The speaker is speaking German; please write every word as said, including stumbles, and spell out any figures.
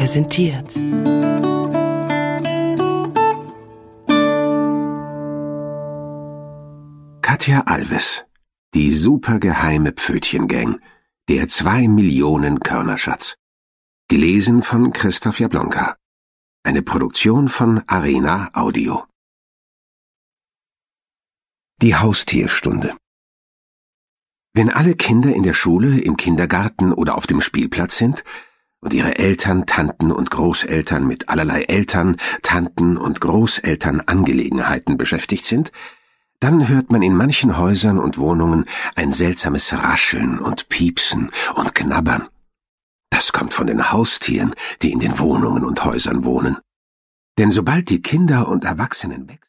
präsentiert. Katja Alves, die supergeheime Pfötchengang, der zwei Millionen Körnerschatz. Gelesen von Christoph Jablonka. Eine Produktion von Arena Audio. Die Haustierstunde. Wenn alle Kinder in der Schule, im Kindergarten oder auf dem Spielplatz sind und ihre Eltern, Tanten und Großeltern mit allerlei Eltern, Tanten und Großeltern Angelegenheiten beschäftigt sind, dann hört man in manchen Häusern und Wohnungen ein seltsames Rascheln und Piepsen und Knabbern. Das kommt von den Haustieren, die in den Wohnungen und Häusern wohnen. Denn sobald die Kinder und Erwachsenen weg